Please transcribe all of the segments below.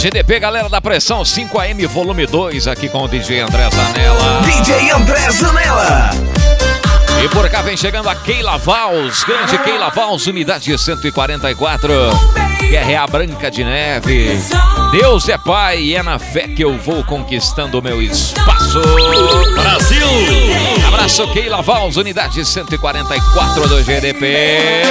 GDP, galera da Pressão 5AM, volume 2, aqui com o DJ André Zanella. DJ André Zanella. E por cá vem chegando a Keila Vals, grande Keila Vals, unidade 144, QRA Branca de Neve. Deus é pai e é na fé que eu vou conquistando o meu espaço. Brasil! Abraço, Keila Vals, unidade 144 do GDP.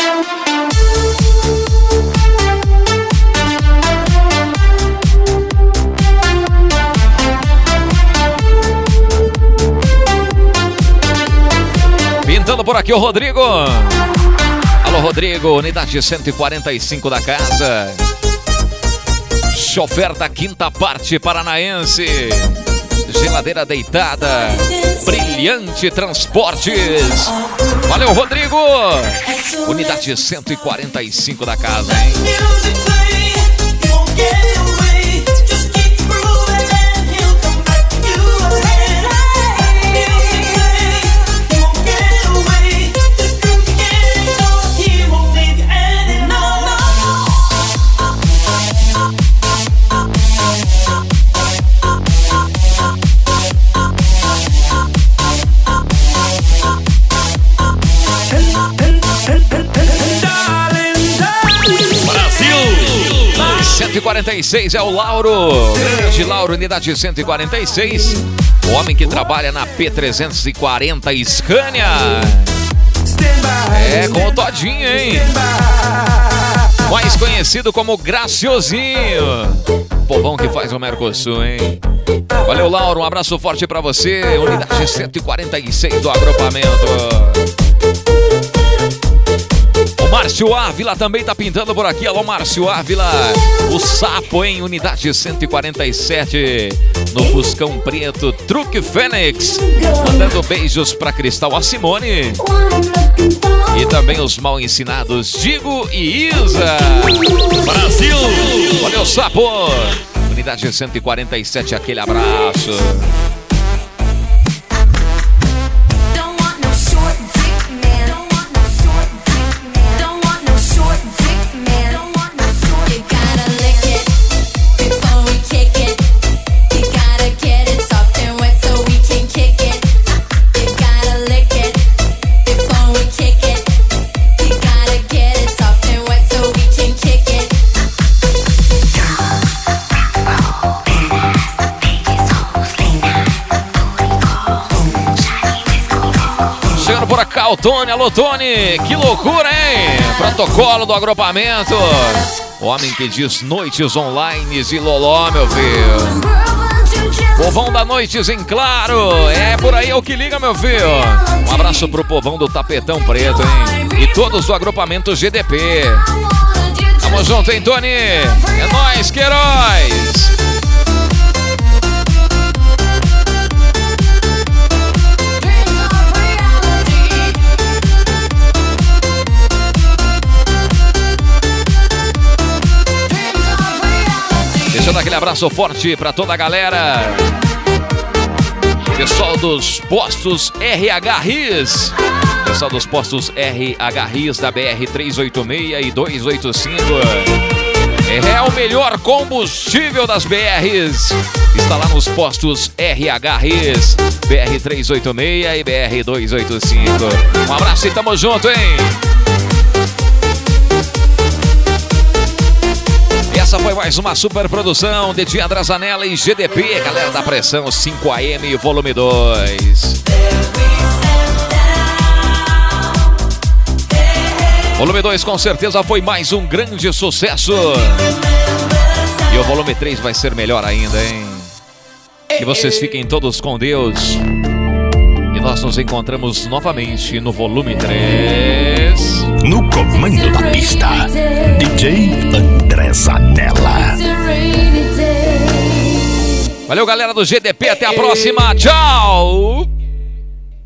Pintando por aqui o Rodrigo. Alô, Rodrigo, unidade 145 da casa. Chofer da quinta parte paranaense. Geladeira deitada. Brilhante Transportes. Valeu, Rodrigo. Unidade 145 da casa, hein? Brasil! 146 é o Lauro. Grande Lauro, unidade 146. O homem que trabalha na P340 Scania. É, com o Todinho, hein? Mais conhecido como Graciosinho. Povão que faz o Mercosul, hein? Valeu, Lauro, um abraço forte pra você. Unidade 146 do agrupamento. O Márcio Ávila também tá pintando por aqui. Alô, Márcio Ávila. O Sapo, em unidade 147. No Fuscão Preto, Truque Fênix. Mandando beijos pra Cristal, a Simone. E também os mal ensinados Digo e Isa. Brasil! Valeu, Sapo. Unidade 147, aquele abraço. Por cá o Tony, alô Tony, que loucura, hein? Protocolo do agrupamento. O homem que diz noites online e loló, meu filho. Povão da Noites em Claro, é por aí o que liga, meu filho. Um abraço pro povão do Tapetão Preto, hein? E todos do agrupamento GDP. Tamo junto, hein, Tony? É nóis, que heróis! Deixando aquele abraço forte pra toda a galera. Pessoal dos postos RH RIS. Pessoal dos postos RH RIS da BR 386 e 285. É o melhor combustível das BRs. Está lá nos postos RH RIS, BR 386 e BR 285. Um abraço e tamo junto, hein? Essa foi mais uma super produção de DJ André Zanella e GDP, galera da Pressão 5AM, volume 2. Volume 2 com certeza foi mais um grande sucesso. E o volume 3 vai ser melhor ainda, hein? Que vocês fiquem todos com Deus. E nós nos encontramos novamente no volume 3. No comando da pista, DJ André Zanella. Valeu, galera do GDP, até a próxima, tchau!